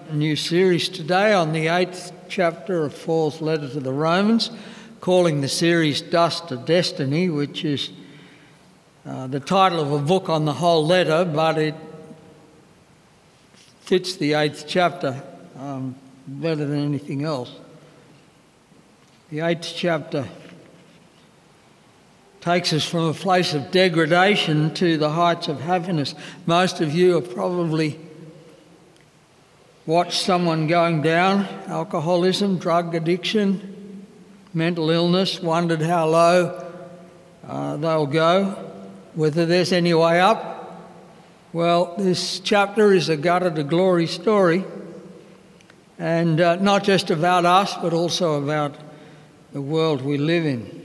a new series today on the 8th chapter of Paul's letter to the Romans, calling the series Dust to Destiny, which is the title of a book on the whole letter, but it fits the 8th chapter better than anything else. The 8th chapter takes us from a place of degradation to the heights of happiness. Most of you have probably watched someone going down, alcoholism, drug addiction, mental illness, wondered how low they'll go, whether there's any way up. Well, this chapter is a gutter to glory story, and not just about us, but also about the world we live in.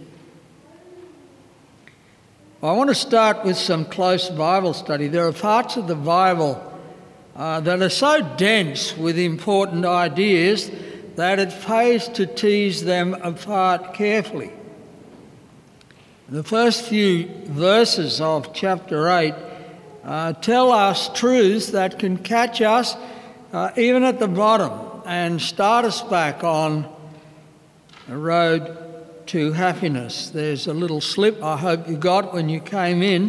I want to start with some close Bible study. There are parts of the Bible that are so dense with important ideas that it pays to tease them apart carefully. The first few verses of chapter 8 tell us truths that can catch us even at the bottom and start us back on a road to happiness. There's a little slip I hope you got when you came in.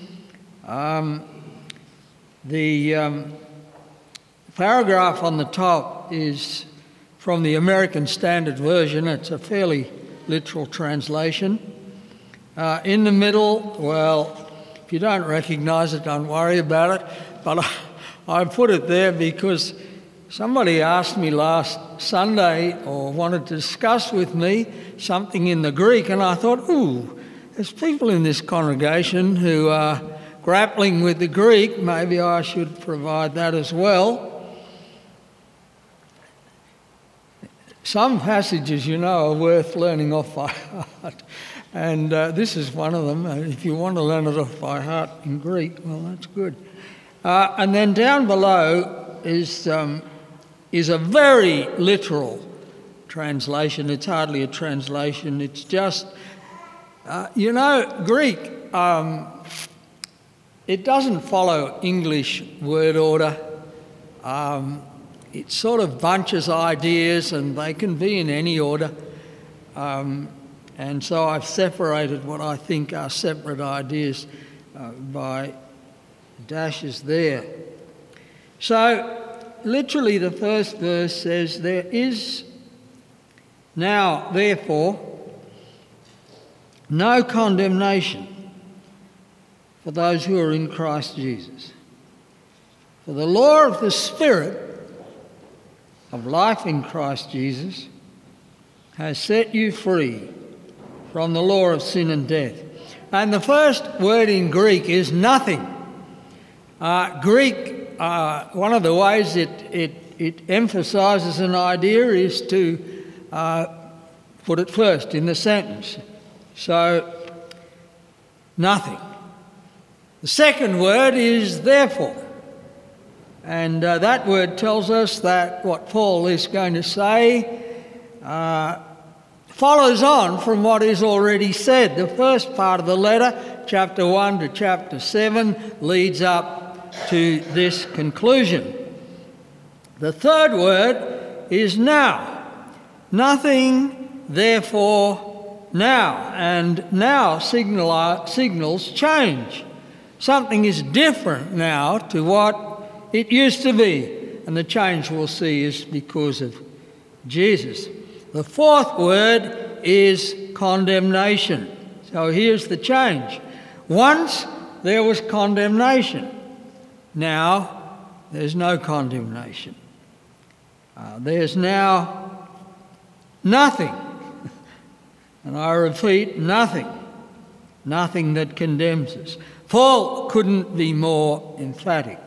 The paragraph on the top is from the American Standard Version. It's a fairly literal translation. In the middle, well, if you don't recognise it, don't worry about it. But I put it there because somebody asked me last Sunday or wanted to discuss with me something in the Greek, and I thought, there's people in this congregation who are grappling with the Greek. Maybe I should provide that as well. Some passages, are worth learning off by heart, and this is one of them. If you want to learn it off by heart in Greek, well, that's good. And then down below is a very literal translation. It's hardly a translation. It's just, Greek, it doesn't follow English word order. It sort of bunches ideas and they can be in any order. And so I've separated what I think are separate ideas by dashes there. So, literally, the first verse says, "There is now, therefore, no condemnation for those who are in Christ Jesus. For the law of the Spirit of life in Christ Jesus has set you free from the law of sin and death." And the first word in Greek is nothing. Greek, one of the ways it emphasises an idea is to put it first in the sentence. So, nothing. The second word is therefore. And that word tells us that what Paul is going to say follows on from what is already said. The first part of the letter, chapter 1 to chapter 7, leads up to this conclusion. The third word is now. Nothing, therefore, now. And now signals change. Something is different now to what it used to be. And the change we'll see is because of Jesus. The fourth word is condemnation. So here's the change. Once there was condemnation. Now there's no condemnation. There's now nothing. And I repeat, nothing. Nothing that condemns us. Paul couldn't be more emphatic.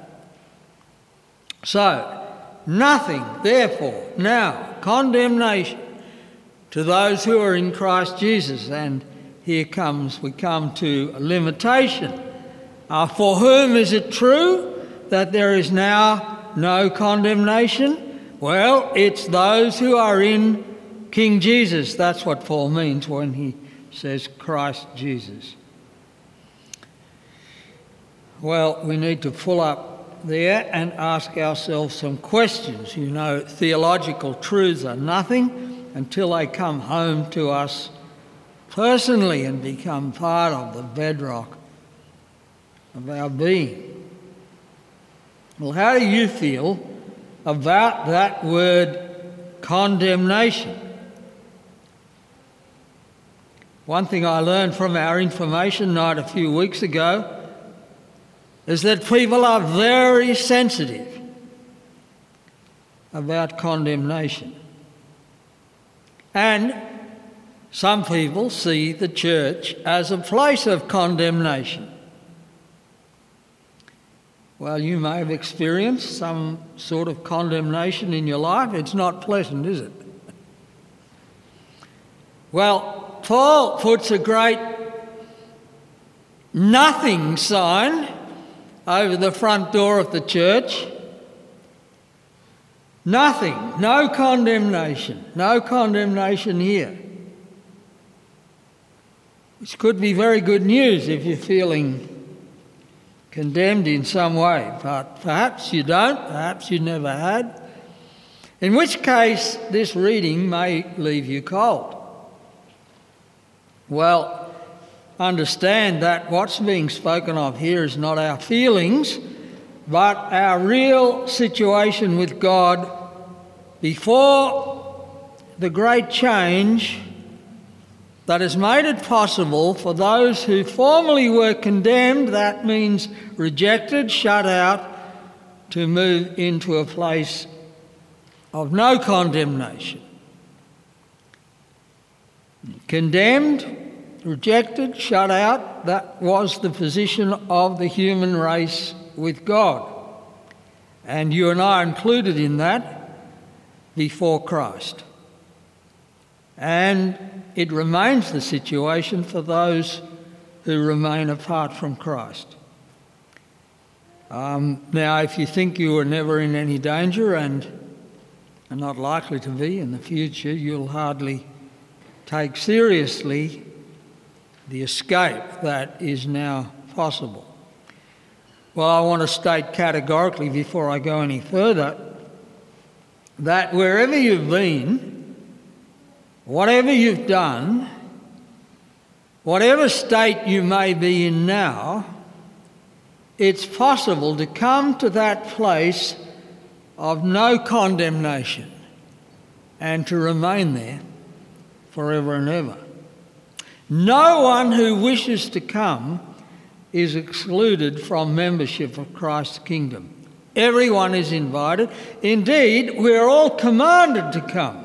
So, nothing, therefore, now, condemnation to those who are in Christ Jesus. And we come to a limitation. For whom is it true that there is now no condemnation? Well, it's those who are in King Jesus. That's what Paul means when he says Christ Jesus. Well, we need to pull up there and ask ourselves some questions. You know, theological truths are nothing until they come home to us personally and become part of the bedrock of our being. Well, how do you feel about that word condemnation? One thing I learned from our information night a few weeks ago is that people are very sensitive about condemnation. And some people see the church as a place of condemnation. Well, you may have experienced some sort of condemnation in your life. It's not pleasant, is it? Well, Paul puts a great nothing sign over the front door of the church. Nothing, no condemnation here. Which could be very good news if you're feeling condemned in some way, but perhaps you don't, perhaps you never had, in which case this reading may leave you cold. Well, understand that what's being spoken of here is not our feelings, but our real situation with God before the great change that has made it possible for those who formerly were condemned, that means rejected, shut out, to move into a place of no condemnation. Condemned, rejected, shut out, that was the position of the human race with God. And you and I are included in that before Christ. And it remains the situation for those who remain apart from Christ. Now, if you think you were never in any danger and are not likely to be in the future, you'll hardly take seriously the escape that is now possible. Well, I want to state categorically before I go any further that wherever you've been, whatever you've done, whatever state you may be in now, it's possible to come to that place of no condemnation and to remain there forever and ever. No one who wishes to come is excluded from membership of Christ's kingdom. Everyone is invited. Indeed, we're all commanded to come.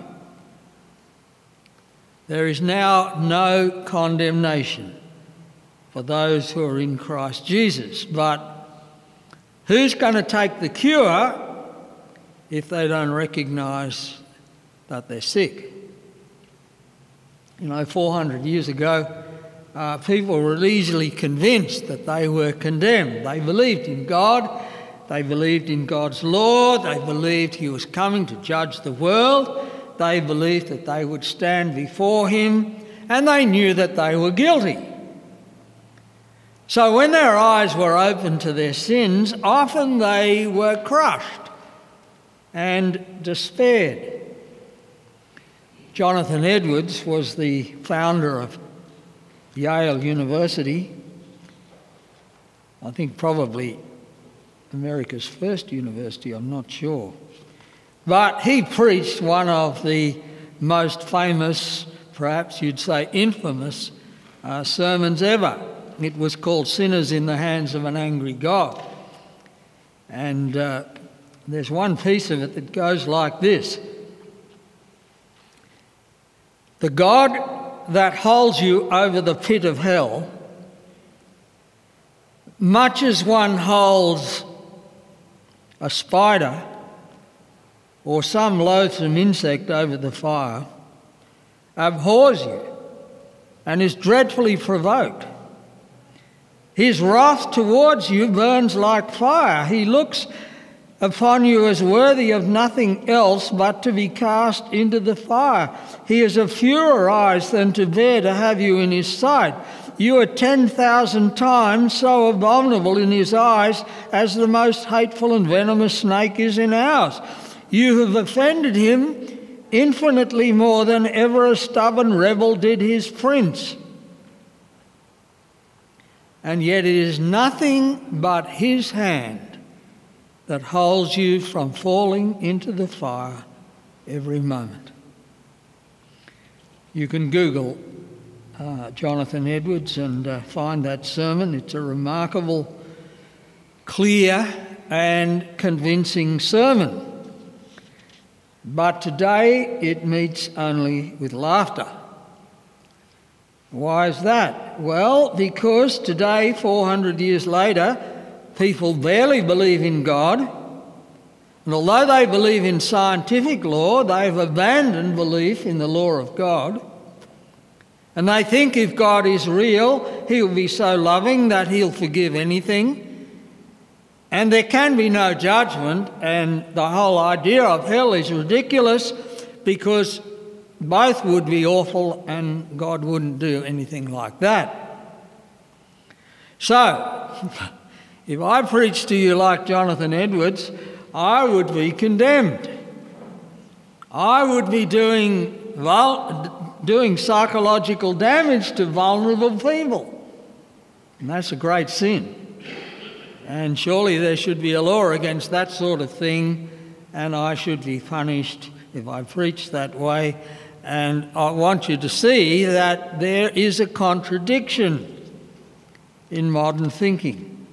There is now no condemnation for those who are in Christ Jesus. But who's going to take the cure if they don't recognise that they're sick? You know, 400 years ago, people were easily convinced that they were condemned. They believed in God, they believed in God's law, they believed he was coming to judge the world, they believed that they would stand before him, and they knew that they were guilty. So when their eyes were opened to their sins, often they were crushed and despaired. Jonathan Edwards was the founder of Yale University, I think probably America's first university, I'm not sure. But he preached one of the most famous, perhaps you'd say infamous, sermons ever. It was called Sinners in the Hands of an Angry God. And there's one piece of it that goes like this. The God that holds you over the pit of hell, much as one holds a spider or some loathsome insect over the fire, abhors you and is dreadfully provoked. His wrath towards you burns like fire. He looks upon you as worthy of nothing else but to be cast into the fire. He is of fewer eyes than to bear to have you in his sight. You are 10,000 times so abominable in his eyes as the most hateful and venomous snake is in ours. You have offended him infinitely more than ever a stubborn rebel did his prince. And yet it is nothing but his hand that holds you from falling into the fire every moment. You can Google Jonathan Edwards and find that sermon. It's a remarkable, clear and convincing sermon. But today it meets only with laughter. Why is that? Well, because today, 400 years later, people barely believe in God. And although they believe in scientific law, they've abandoned belief in the law of God. And they think if God is real, he'll be so loving that he'll forgive anything. And there can be no judgment, and the whole idea of hell is ridiculous because both would be awful and God wouldn't do anything like that. So, if I preached to you like Jonathan Edwards, I would be condemned. I would be doing psychological damage to vulnerable people. And that's a great sin. And surely there should be a law against that sort of thing, and I should be punished if I preach that way. And I want you to see that there is a contradiction in modern thinking.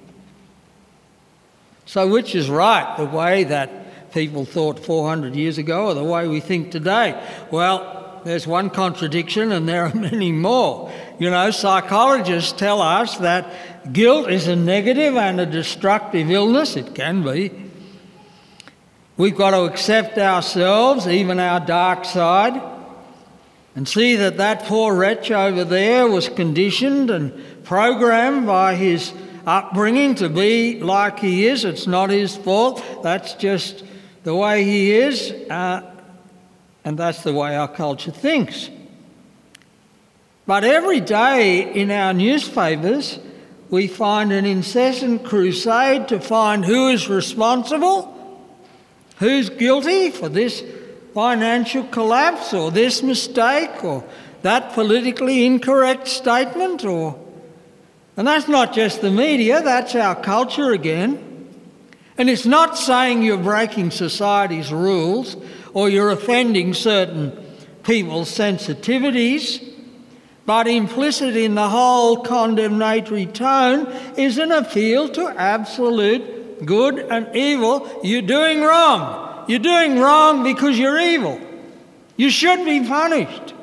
So which is right, the way that people thought 400 years ago or the way we think today? Well, there's one contradiction and there are many more. You know, psychologists tell us that guilt is a negative and a destructive illness. It can be. We've got to accept ourselves, even our dark side, and see that that poor wretch over there was conditioned and programmed by his upbringing to be like he is. It's not his fault. That's just the way he is, and that's the way our culture thinks. But every day in our newspapers, we find an incessant crusade to find who is responsible, who's guilty for this financial collapse or this mistake or that politically incorrect statement. And that's not just the media, that's our culture again. And it's not saying you're breaking society's rules or you're offending certain people's sensitivities, but implicit in the whole condemnatory tone is an appeal to absolute good and evil. You're doing wrong. You're doing wrong because you're evil. You should be punished.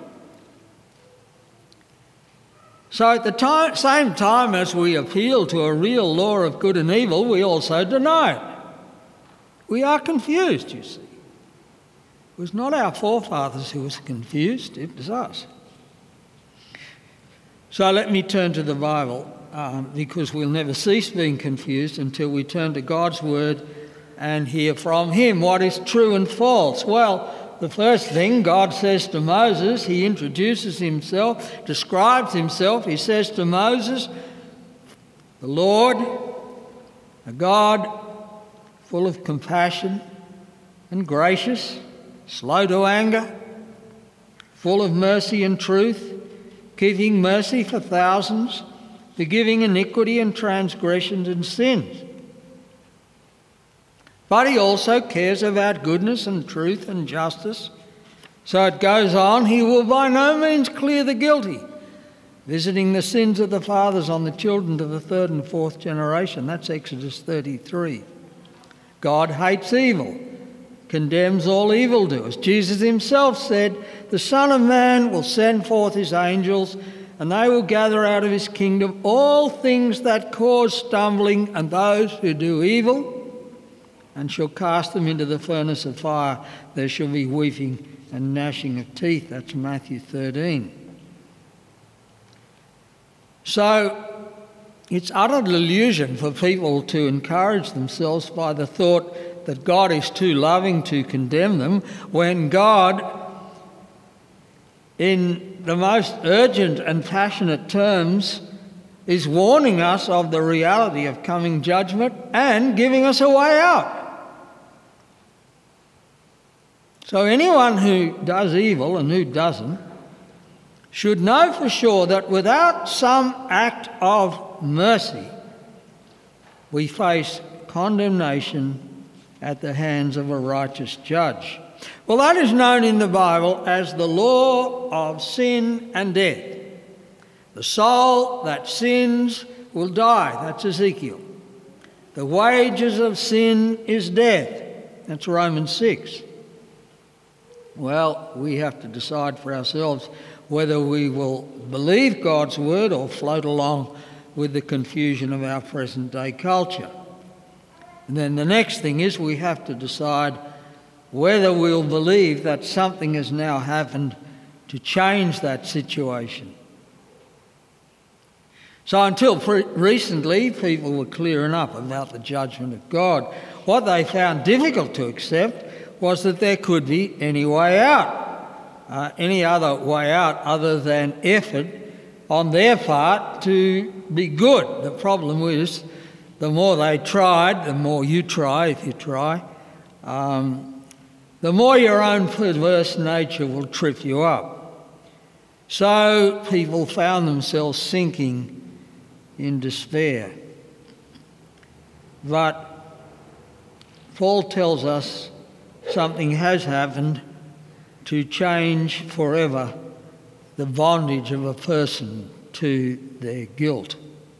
So at the same time as we appeal to a real law of good and evil, we also deny it. We are confused, you see. It was not our forefathers who was confused, it was us. So let me turn to the Bible, because we'll never cease being confused until we turn to God's Word and hear from him what is true and false. Well, the first thing God says to Moses, he introduces himself, describes himself. He says to Moses, the Lord, a God full of compassion and gracious, slow to anger, full of mercy and truth, keeping mercy for thousands, forgiving iniquity and transgressions and sins. But he also cares about goodness and truth and justice. So it goes on, he will by no means clear the guilty, visiting the sins of the fathers on the children to the third and fourth generation. That's Exodus 33. God hates evil, condemns all evildoers. Jesus himself said, the Son of Man will send forth his angels, and they will gather out of his kingdom all things that cause stumbling and those who do evil, and shall cast them into the furnace of fire. There shall be weeping and gnashing of teeth. That's Matthew 13. So it's utter delusion for people to encourage themselves by the thought that God is too loving to condemn them, when God, in the most urgent and passionate terms, is warning us of the reality of coming judgment and giving us a way out. So anyone who does evil and who doesn't should know for sure that without some act of mercy, we face condemnation at the hands of a righteous judge. Well, that is known in the Bible as the law of sin and death. The soul that sins will die. That's Ezekiel. The wages of sin is death. That's Romans 6. Well, we have to decide for ourselves whether we will believe God's word or float along with the confusion of our present day culture. And then the next thing is we have to decide whether we'll believe that something has now happened to change that situation. So until recently, people were clearing up about the judgment of God. What they found difficult to accept was that there could be any way out, any other way out other than effort on their part to be good. The problem is, the more they tried, the more you try, if you try, the more your own perverse nature will trip you up. So people found themselves sinking in despair. But Paul tells us something has happened to change forever the bondage of a person to their guilt.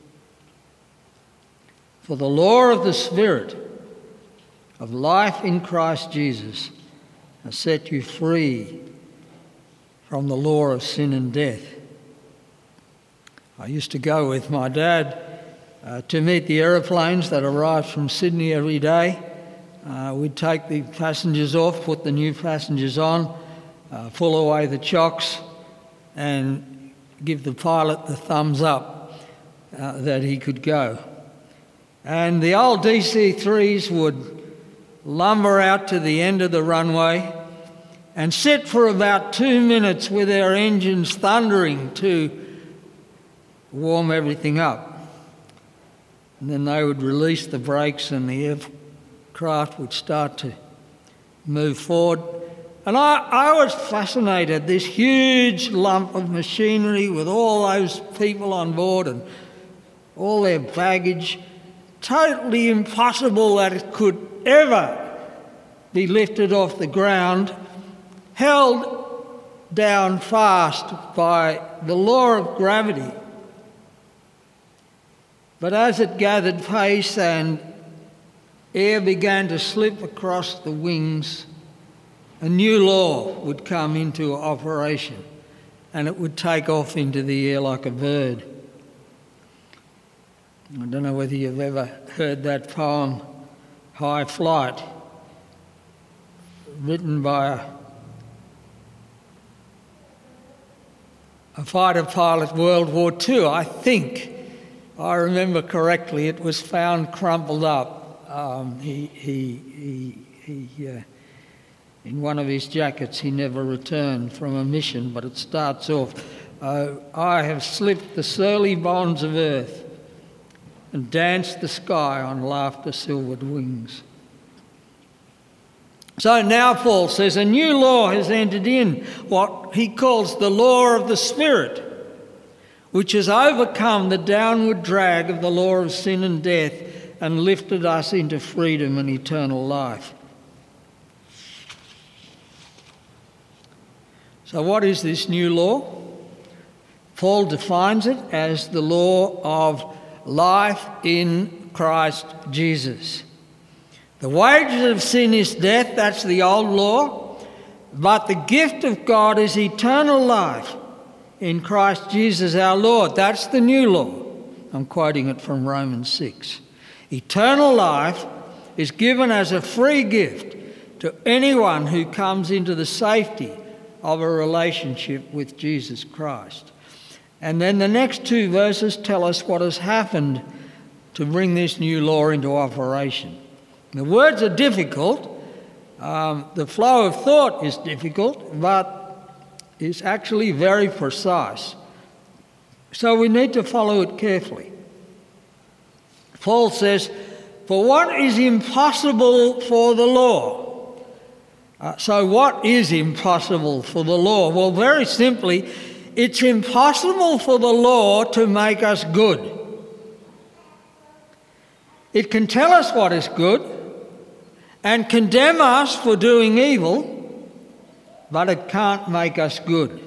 For the law of the Spirit of life in Christ Jesus has set you free from the law of sin and death. I used to go with my dad to meet the aeroplanes that arrived from Sydney every day. We'd take the passengers off, put the new passengers on, pull away the chocks and give the pilot the thumbs up that he could go. And the old DC-3s would lumber out to the end of the runway and sit for about 2 minutes with their engines thundering to warm everything up. And then they would release the brakes and the aircraft would start to move forward. And I was fascinated, this huge lump of machinery with all those people on board and all their baggage, totally impossible that it could ever be lifted off the ground, held down fast by the law of gravity. But as it gathered pace and air began to slip across the wings, a new law would come into operation and it would take off into the air like a bird. I don't know whether you've ever heard that poem, High Flight, written by a fighter pilot, World War II, I think. I remember correctly, it was found crumpled up. In one of his jackets, he never returned from a mission, but it starts off, I have slipped the surly bonds of earth and danced the sky on laughter-silvered wings. So now Paul says a new law has entered in, what he calls the law of the Spirit, which has overcome the downward drag of the law of sin and death and lifted us into freedom and eternal life. So what is this new law? Paul defines it as the law of life in Christ Jesus. The wages of sin is death, that's the old law, but the gift of God is eternal life in Christ Jesus our Lord. That's the new law. I'm quoting it from Romans 6. Eternal life is given as a free gift to anyone who comes into the safety of a relationship with Jesus Christ. And then the next 2 verses tell us what has happened to bring this new law into operation. The words are difficult. The flow of thought is difficult, but it's actually very precise. So we need to follow it carefully. Paul says, "For what is impossible for the law?" So what is impossible for the law? Well, very simply, it's impossible for the law to make us good. It can tell us what is good and condemn us for doing evil, but it can't make us good.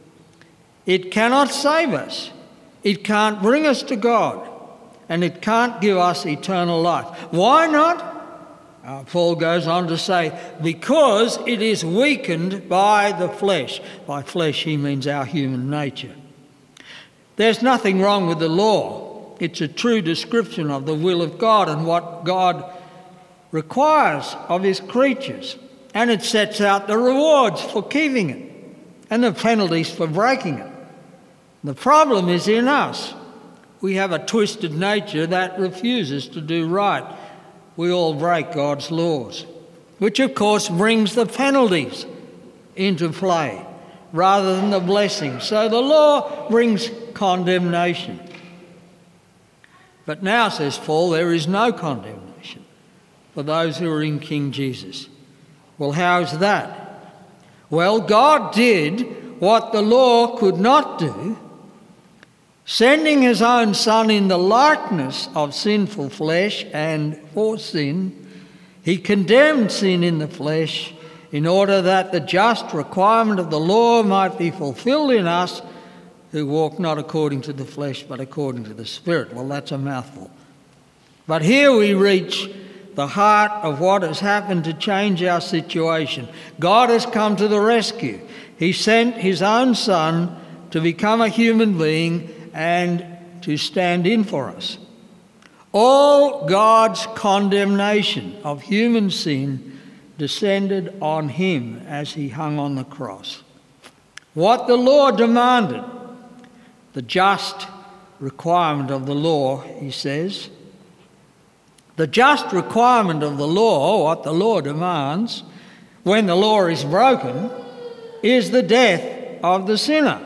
It cannot save us. It can't bring us to God, and it can't give us eternal life. Why not? Paul goes on to say, because it is weakened by the flesh. By flesh he means our human nature. There's nothing wrong with the law. It's a true description of the will of God and what God requires of his creatures. And it sets out the rewards for keeping it and the penalties for breaking it. The problem is in us. We have a twisted nature that refuses to do right. We all break God's laws, which of course brings the penalties into play rather than the blessings. So the law brings condemnation. But now, says Paul, there is no condemnation for those who are in King Jesus. Well, how is that? Well, God did what the law could not do, sending his own Son in the likeness of sinful flesh, and for sin, he condemned sin in the flesh in order that the just requirement of the law might be fulfilled in us who walk not according to the flesh but according to the Spirit. Well, that's a mouthful. But here we reach the heart of what has happened to change our situation. God has come to the rescue. He sent his own Son to become a human being and to stand in for us. All God's condemnation of human sin descended on him as he hung on the cross. What the law demanded, the just requirement of the law, he says, the just requirement of the law, what the law demands, when the law is broken, is the death of the sinner.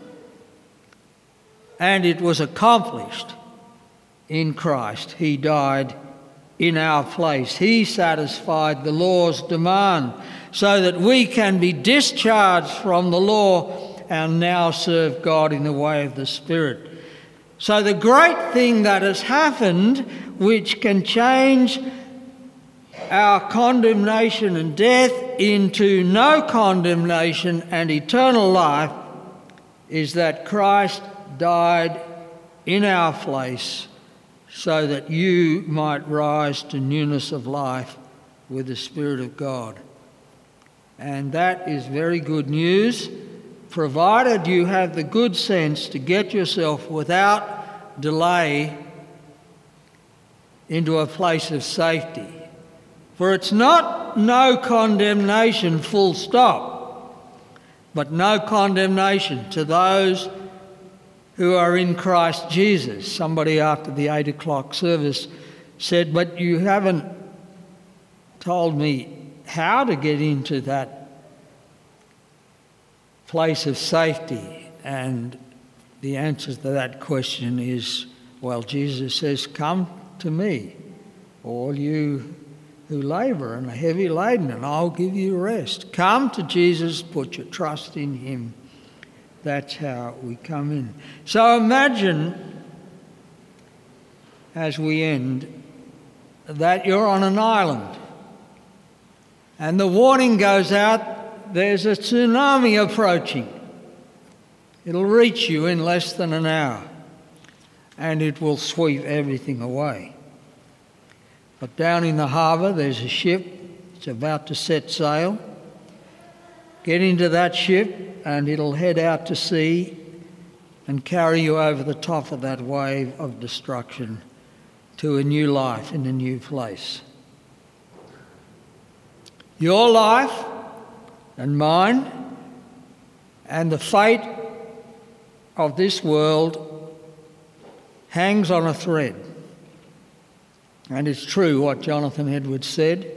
And it was accomplished in Christ. He died in our place. He satisfied the law's demand so that we can be discharged from the law and now serve God in the way of the Spirit. So the great thing that has happened, which can change our condemnation and death into no condemnation and eternal life, is that Christ died in our place so that you might rise to newness of life with the Spirit of God. And that is very good news, provided you have the good sense to get yourself without delay into a place of safety. For it's not no condemnation full stop, but no condemnation to those who are in Christ Jesus. Somebody after the 8 o'clock service said, but you haven't told me how to get into that place of safety. And the answer to that question is, well, Jesus says, come to me, all you who labour and are heavy laden, and I'll give you rest. Come to Jesus, put your trust in him. That's how we come in. So imagine, as we end, that you're on an island and the warning goes out, there's a tsunami approaching. It'll reach you in less than an hour and it will sweep everything away. But down in the harbour there's a ship. It's about to set sail. Get into that ship and it'll head out to sea and carry you over the top of that wave of destruction to a new life in a new place. Your life and mine and the fate of this world hangs on a thread. And it's true what Jonathan Edwards said,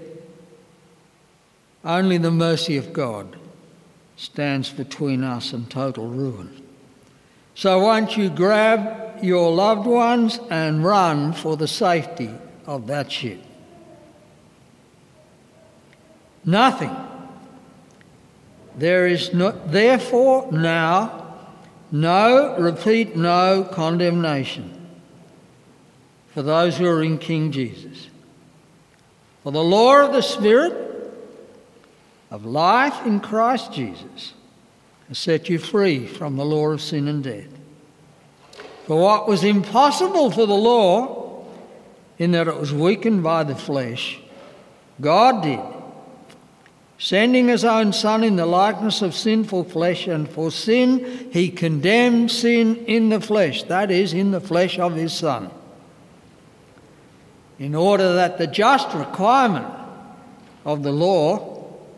only the mercy of God stands between us and total ruin. So won't you grab your loved ones and run for the safety of that ship? Nothing. There is therefore now no condemnation for those who are in King Jesus. For the law of the Spirit of life in Christ Jesus has set you free from the law of sin and death. For what was impossible for the law, in that it was weakened by the flesh, God did, sending his own Son in the likeness of sinful flesh, and for sin he condemned sin in the flesh, that is, in the flesh of his Son, in order that the just requirement of the law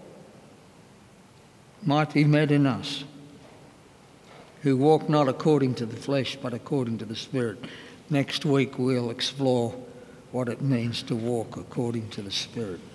might be met in us, who walk not according to the flesh but according to the Spirit. Next week we'll explore what it means to walk according to the Spirit.